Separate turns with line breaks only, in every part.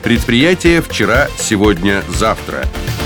Предприятие «Вчера, сегодня, завтра».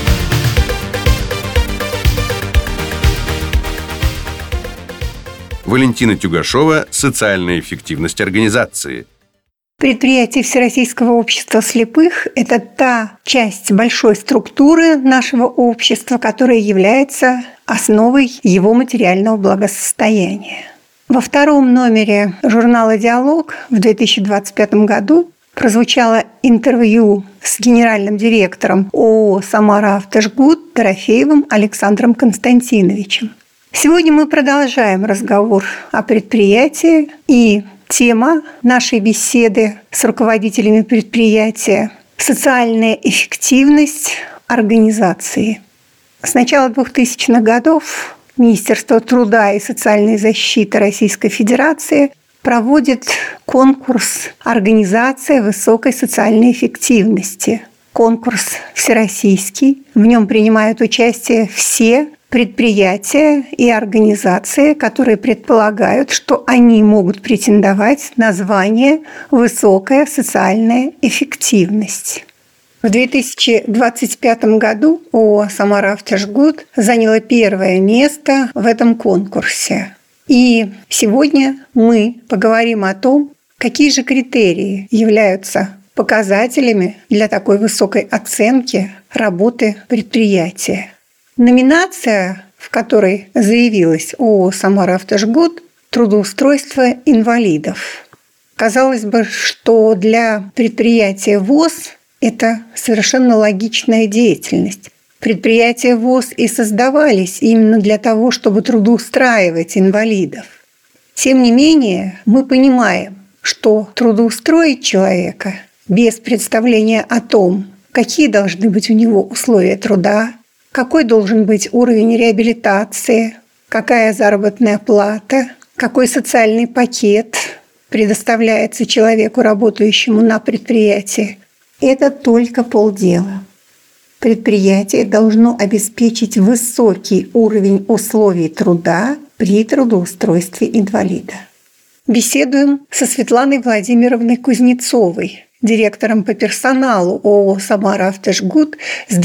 Валентина Тюгашова. Социальная эффективность организации.
Предприятие Всероссийского общества слепых – это та часть большой структуры нашего общества, которая является основой его материального благосостояния. Во втором номере журнала «Диалог» в 2025 году прозвучало интервью с генеральным директором ООО «Самара-Автожгут» Дорофеевым Александром Константиновичем. Сегодня мы продолжаем разговор о предприятии, и тема нашей беседы с руководителями предприятия – социальная эффективность организации. С начала 2000-х годов Министерство труда и социальной защиты Российской Федерации проводит конкурс «Организация высокой социальной эффективности». Конкурс всероссийский. В нем принимают участие все предприятия и организации, которые предполагают, что они могут претендовать на звание «Высокая социальная эффективность». В 2025 году ООО «Самара-Автожгут» заняло первое место в этом конкурсе. И сегодня мы поговорим о том, какие же критерии являются показателями для такой высокой оценки работы предприятия. Номинация, в которой заявилась ООО «Самара-Автожгут» – трудоустройство инвалидов. Казалось бы, что для предприятия ВОС это совершенно логичная деятельность. Предприятия ВОС и создавались именно для того, чтобы трудоустраивать инвалидов. Тем не менее, мы понимаем, что трудоустроить человека без представления о том, какие должны быть у него условия труда, какой должен быть уровень реабилитации, какая заработная плата, какой социальный пакет предоставляется человеку, работающему на предприятии, это только полдела. Предприятие должно обеспечить высокий уровень условий труда при трудоустройстве инвалида. Беседуем со Светланой Владимировной Кузнецовой, директором по персоналу ООО «Самара-Автожгут» с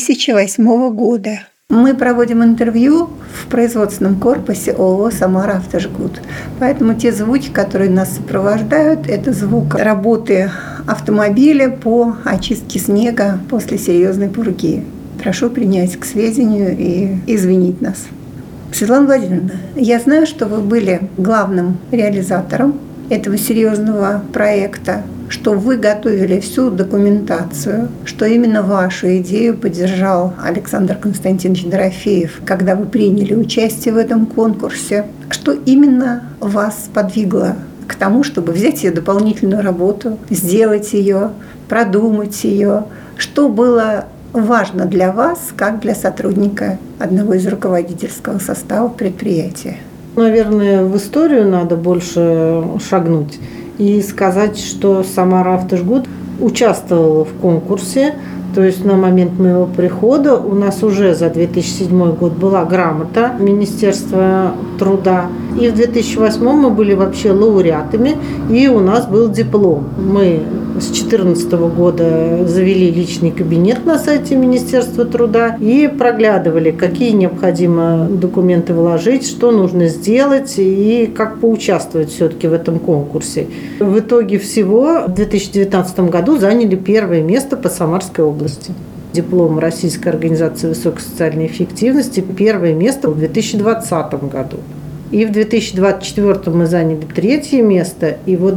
2008 года. Мы проводим интервью в производственном корпусе ООО «Самара-Автожгут». Поэтому те звуки, которые нас сопровождают, это звук работы автомобиля по очистке снега после серьезной пурги. Прошу принять к сведению и извинить нас. Светлана Владимировна, я знаю, что вы были главным реализатором этого серьезного проекта, что вы готовили всю документацию, что именно вашу идею поддержал Александр Константинович Дорофеев, когда вы приняли участие в этом конкурсе. Что именно вас подвигло к тому, чтобы взять ее дополнительную работу, сделать ее, продумать ее? Что было важно для вас, как для сотрудника одного из руководительского состава предприятия?
Наверное, в историю надо больше шагнуть и сказать, что Самара-Автожгут участвовала в конкурсе. То есть на момент моего прихода у нас уже за 2007 год была грамота Министерства труда. И в 2008 мы были вообще лауреатами, и у нас был диплом. Мы с 2014 года завели личный кабинет на сайте Министерства труда и проглядывали, какие необходимо документы вложить, что нужно сделать и как поучаствовать все-таки в этом конкурсе. В итоге всего в 2019 году заняли первое место по Самарской области. Диплом Российской организации высокой социальной эффективности первое место в 2020 году. И в 2024 мы заняли третье место, и вот в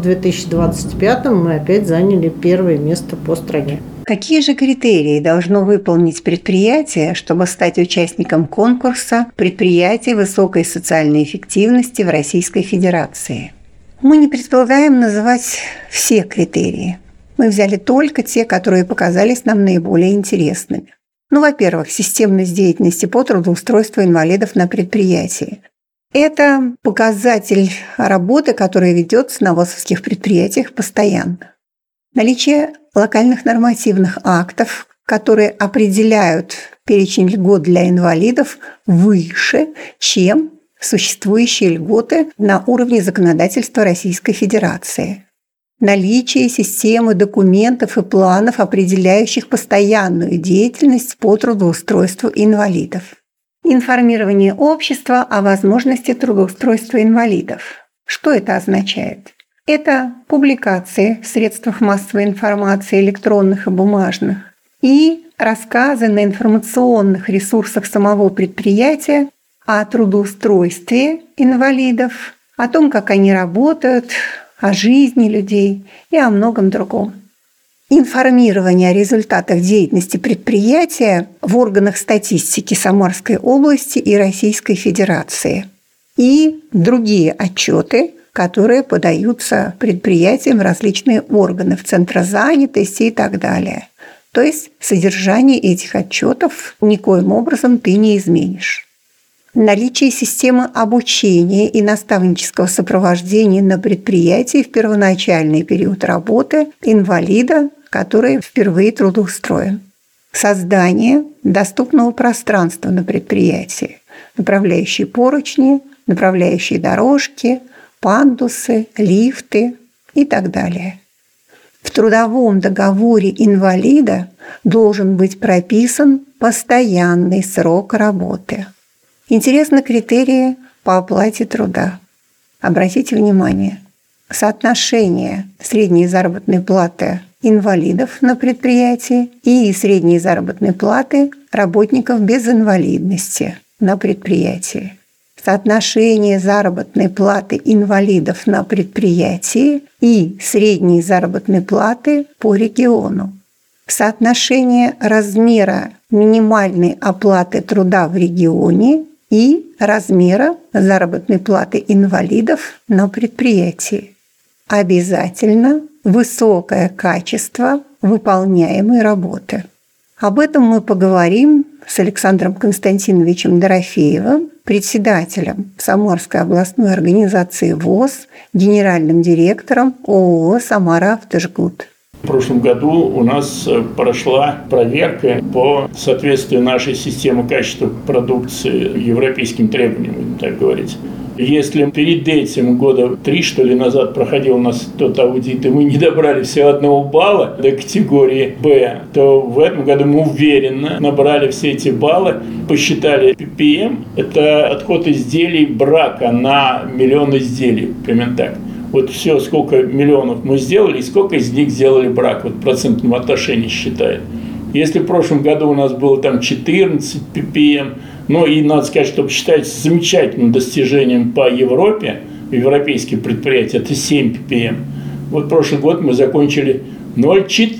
2025 мы опять заняли первое место по стране.
Какие же критерии должно выполнить предприятие, чтобы стать участником конкурса «Предприятие высокой социальной эффективности в Российской Федерации»? Мы не предполагаем называть все критерии. Мы взяли только те, которые показались нам наиболее интересными. Во-первых, системность деятельности по трудоустройству инвалидов на предприятии. Это показатель работы, которая ведется на ВОСовских предприятиях постоянно. Наличие локальных нормативных актов, которые определяют перечень льгот для инвалидов выше, чем существующие льготы на уровне законодательства Российской Федерации. наличие системы документов и планов, определяющих постоянную деятельность по трудоустройству инвалидов. Информирование общества о возможности трудоустройства инвалидов. Что это означает? Это публикации в средствах массовой информации, электронных и бумажных, и рассказы на информационных ресурсах самого предприятия о трудоустройстве инвалидов, о том, как они работают, о жизни людей и о многом другом. Информирование о результатах деятельности предприятия в органах статистики Самарской области и Российской Федерации и другие отчеты, которые подаются предприятиям в различные органы, в центры занятости и так далее. То есть содержание этих отчетов никоим образом ты не изменишь. Наличие системы обучения и наставнического сопровождения на предприятии в первоначальный период работы инвалида, который впервые трудоустроен. Создание доступного пространства на предприятии, направляющие поручни, направляющие дорожки, пандусы, лифты и так далее. В трудовом договоре инвалида должен быть прописан постоянный срок работы. Интересны критерии по оплате труда. Обратите внимание, соотношение средней заработной платы инвалидов на предприятии и средней заработной платы работников без инвалидности на предприятии. Соотношение заработной платы инвалидов на предприятии и средней заработной платы по региону. Соотношение размера минимальной оплаты труда в регионе и размера заработной платы инвалидов на предприятии. Обязательно высокое качество выполняемой работы. Об этом мы поговорим с Александром Константиновичем Дорофеевым, председателем Самарской областной организации ВОС, генеральным директором ООО «Самара-Автожгут».
В прошлом году у нас прошла проверка по соответствию нашей системы качества продукции европейским требованиям, будем так говорить. Если перед этим года 3, что ли, назад проходил у нас тот аудит, и мы не добрали всего 1 балла до категории «Б», то в этом году мы уверенно набрали все эти баллы, посчитали ppm. Это отход изделий брака на 1 миллион изделий, примерно так. Вот все, сколько миллионов мы сделали, и сколько из них сделали брак, вот в процентном отношении считает. Если в прошлом году у нас было там 14 ppm, ну и надо сказать, что считается замечательным достижением по Европе, европейские предприятия, это 7 ppm. Вот прошлый год мы закончили 0,4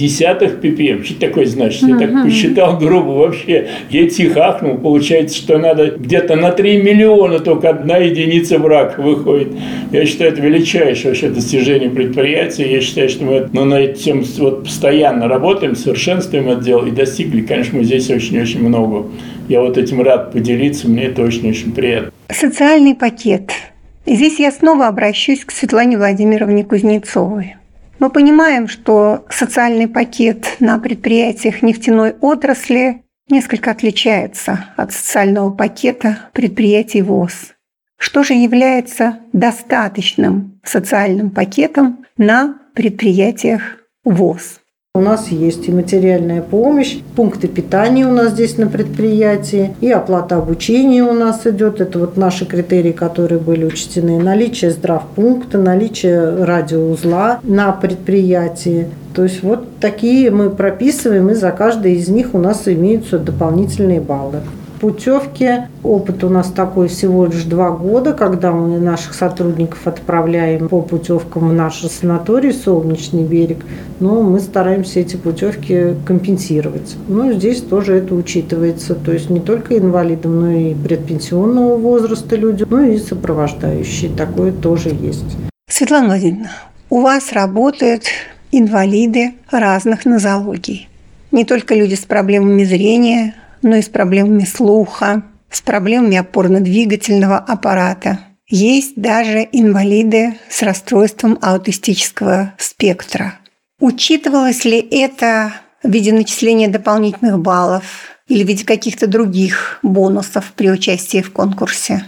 ppm. Что такое значит? Я так посчитал грубо вообще. Я тихо ахнул. Получается, что надо где-то на 3 миллиона только 1 единица брака выходит. Я считаю, это величайшее вообще достижение предприятия. Я считаю, что мы над этим вот постоянно работаем, совершенствуем это дело и достигли, конечно, мы здесь очень-очень много. Я вот этим рад поделиться, мне это очень-очень приятно.
Социальный пакет. Здесь я снова обращусь к Светлане Владимировне Кузнецовой. Мы понимаем, что социальный пакет на предприятиях нефтяной отрасли несколько отличается от социального пакета предприятий ВОС. Что же является достаточным социальным пакетом на предприятиях ВОС?
У нас есть и материальная помощь, пункты питания у нас здесь на предприятии, и оплата обучения у нас идет. Это вот наши критерии, которые были учтены. Наличие здравпункта, наличие радиоузла на предприятии. То есть вот такие мы прописываем, и за каждый из них у нас имеются дополнительные баллы. Путевки. Опыт у нас такой всего лишь 2 года, когда мы наших сотрудников отправляем по путевкам в наш санаторий «Солнечный берег», но мы стараемся эти путевки компенсировать. Но здесь тоже это учитывается, то есть не только инвалидам, но и предпенсионного возраста люди, но и сопровождающие. Такое тоже есть.
Светлана Владимировна, у вас работают инвалиды разных нозологий. Не только люди с проблемами зрения, но и с проблемами слуха, с проблемами опорно-двигательного аппарата. Есть даже инвалиды с расстройством аутистического спектра. Учитывалось ли это в виде начисления дополнительных баллов или в виде каких-то других бонусов при участии в конкурсе?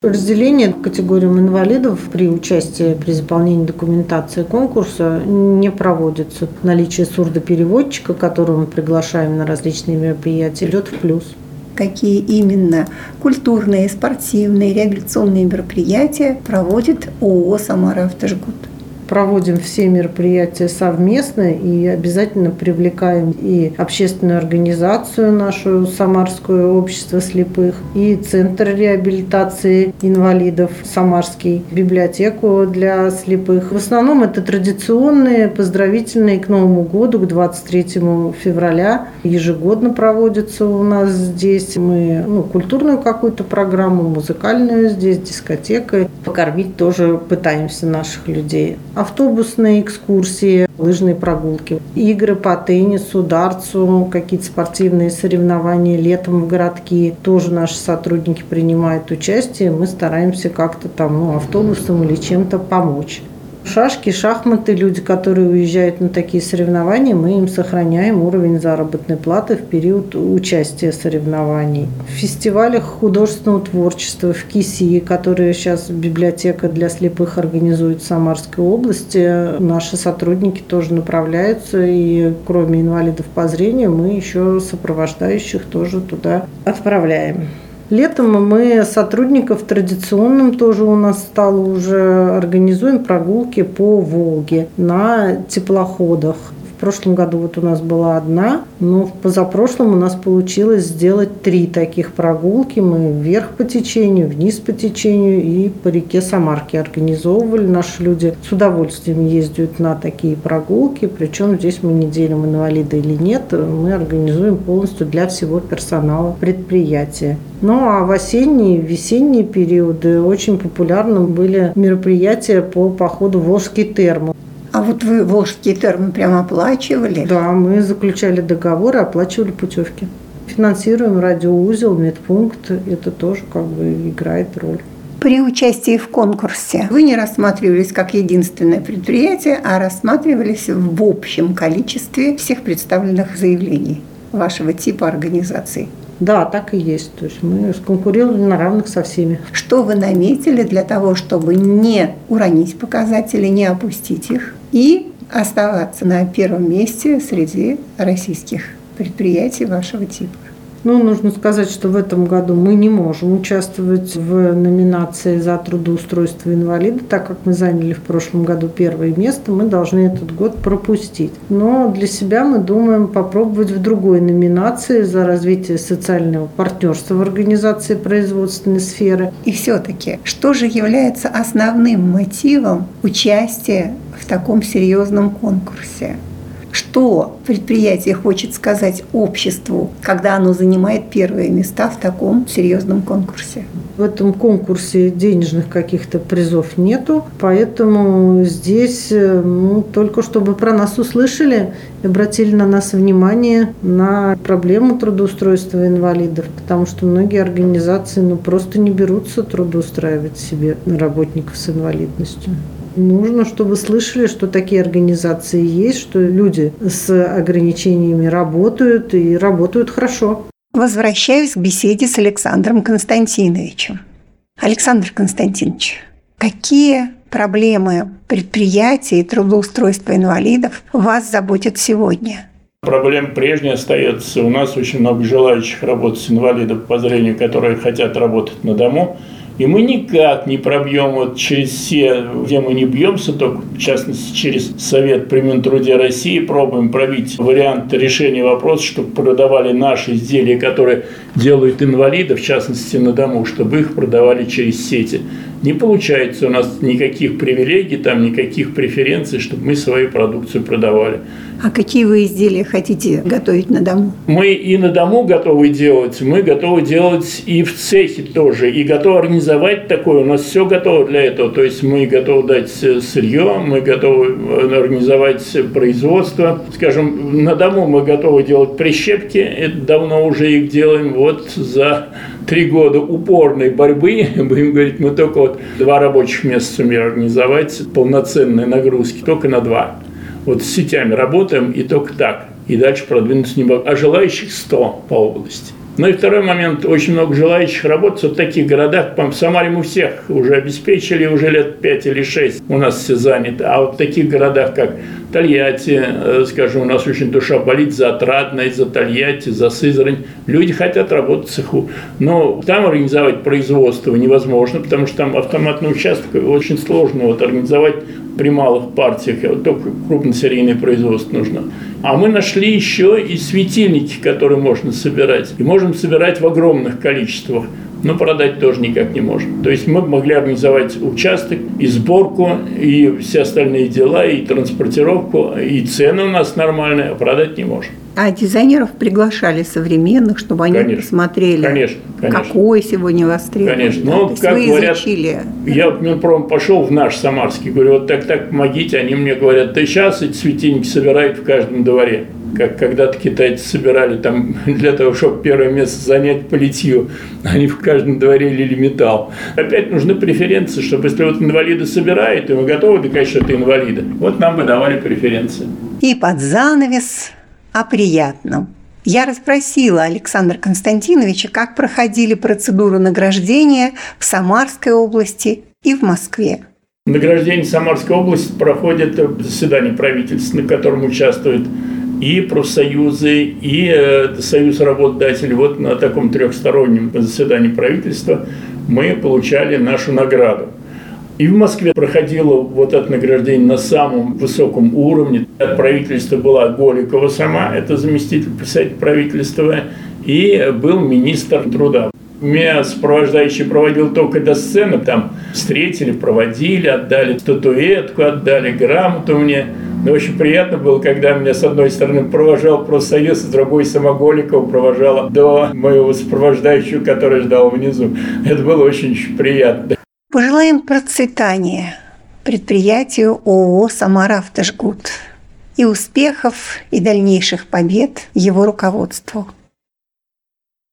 Разделение к категориям инвалидов при участии при заполнении документации конкурса не проводится. Наличие сурдопереводчика, которого мы приглашаем на различные мероприятия, идет в плюс.
Какие именно культурные, спортивные, реабилитационные мероприятия проводит ООО «Самара-Автожгут»?
Проводим все мероприятия совместно и обязательно привлекаем и общественную организацию, нашу Самарское общество слепых, и Центр реабилитации инвалидов Самарский, библиотеку для слепых. В основном это традиционные, поздравительные к Новому году, к 23 февраля. Ежегодно проводится у нас здесь. Мы культурную какую-то программу, музыкальную здесь, дискотека. Покормить тоже пытаемся наших людей. Автобусные экскурсии, лыжные прогулки, игры по теннису, дартсу, какие-то спортивные соревнования летом в городки. Тоже наши сотрудники принимают участие. Мы стараемся как-то там автобусом или чем-то помочь. Шашки, шахматы, люди, которые уезжают на такие соревнования, мы им сохраняем уровень заработной платы в период участия соревнований. В фестивалях художественного творчества в КИСИ, которые сейчас библиотека для слепых организует в Самарской области, наши сотрудники тоже направляются, и кроме инвалидов по зрению мы еще сопровождающих тоже туда отправляем. Летом мы сотрудников традиционным тоже у нас стало уже организуем прогулки по Волге на теплоходах. В прошлом году у нас была одна, но в позапрошлом у нас получилось сделать 3 таких прогулки. Мы вверх по течению, вниз по течению и по реке Самарке организовывали. Наши люди с удовольствием ездят на такие прогулки, причем здесь мы не делим, инвалиды или нет, мы организуем полностью для всего персонала предприятия. Ну а в осенние, весенние периоды очень популярны были мероприятия по походу в Волжский терм.
А вот вы волжские термы прямо оплачивали?
Да, мы заключали договоры, оплачивали путевки. Финансируем радиоузел, медпункт. Это тоже играет роль.
При участии в конкурсе вы не рассматривались как единственное предприятие, а рассматривались в общем количестве всех представленных заявлений вашего типа организаций.
Да, так и есть. То есть мы конкурировали на равных со всеми.
Что вы наметили для того, чтобы не уронить показатели, не опустить их и оставаться на первом месте среди российских предприятий вашего типа?
Нужно сказать, что в этом году мы не можем участвовать в номинации за трудоустройство инвалида, так как мы заняли в прошлом году 1 место, мы должны этот год пропустить. Но для себя мы думаем попробовать в другой номинации за развитие социального партнерства в организации производственной сферы.
И все-таки, что же является основным мотивом участия в таком серьезном конкурсе? Что предприятие хочет сказать обществу, когда оно занимает первые места в таком серьезном конкурсе?
В этом конкурсе денежных каких-то призов нету, поэтому здесь только чтобы про нас услышали, обратили на нас внимание на проблему трудоустройства инвалидов, потому что многие организации просто не берутся трудоустраивать себе работников с инвалидностью. Нужно, чтобы слышали, что такие организации есть, что люди с ограничениями работают и работают хорошо.
Возвращаюсь к беседе с Александром Константиновичем. Александр Константинович, какие проблемы предприятий и трудоустройства инвалидов вас заботят сегодня?
Проблема прежняя остается. У нас очень много желающих работать с инвалидом по зрению, которые хотят работать на дому. И мы никак не пробьем через все, где мы не бьемся, только в частности через Совет при Минтруде России пробуем пробить вариант решения вопроса, чтобы продавали наши изделия, которые делают инвалиды, в частности на дому, чтобы их продавали через сети. Не получается у нас никаких привилегий, никаких преференций, чтобы мы свою продукцию продавали.
А какие вы изделия хотите готовить на дому?
Мы и на дому готовы делать, мы готовы делать и в цехе тоже, и готовы организовать такое. У нас все готово для этого. То есть мы готовы дать сырье, мы готовы организовать производство. Скажем, на дому мы готовы делать прищепки, это давно уже их делаем. Вот за 3 года упорной борьбы, будем говорить, мы только 2 рабочих месяца сумели организовать полноценные нагрузки, только на 2. Вот с сетями работаем и только так. И дальше продвинуться не могу. А желающих 100 по области. Ну и второй момент, очень много желающих работать в таких городах. В Самаре мы всех уже обеспечили, уже лет 5 или 6 у нас все заняты. А вот в таких городах, как Тольятти, скажем, у нас очень душа болит за Отрадное, за Тольятти, за Сызрань. Люди хотят работать в цеху. Но там организовать производство невозможно, потому что там автоматный участок очень сложно организовать при малых партиях. Только крупносерийное производство нужно. А мы нашли еще и светильники, которые можно собирать. И можем собирать в огромных количествах, но продать тоже никак не можем. То есть мы могли организовать участок, и сборку, и все остальные дела, и транспортировку, и цены у нас нормальные, а продать не можем.
А дизайнеров приглашали современных, чтобы они посмотрели,
конечно.
какой сегодня востребован.
Конечно. Но, как говорят, я в Минпром пошел в наш самарский, говорю, вот так помогите. Они мне говорят, да сейчас эти светильники собирают в каждом дворе. Как когда-то китайцы собирали там для того, чтобы первое место занять по литью. Они в каждом дворе лили металл. Опять нужны преференции, чтобы если вот инвалиды собирают, и мы готовы доказать, что это инвалиды, вот нам бы давали преференции.
И под занавес о приятном. Я расспросила Александра Константиновича, как проходили процедуры награждения в Самарской области и в Москве.
Награждение Самарской области проходит в заседании правительства, на котором участвуют и профсоюзы, и союз работодателей. Вот на таком трехстороннем заседании правительства мы получали нашу награду. И в Москве проходило вот это награждение на самом высоком уровне. От правительства была Голикова сама, это заместитель председателя правительства, и был министр труда. Меня сопровождающий проводил только до сцены, там встретили, проводили, отдали статуэтку, отдали грамоту мне. Но очень приятно было, когда меня с одной стороны провожал профсоюз, с другой сама Голикова провожала до моего сопровождающего, который ждал внизу. Это было очень приятно.
Пожелаем процветания предприятию ООО «Самара-Автожгут» и успехов, и дальнейших побед его руководству.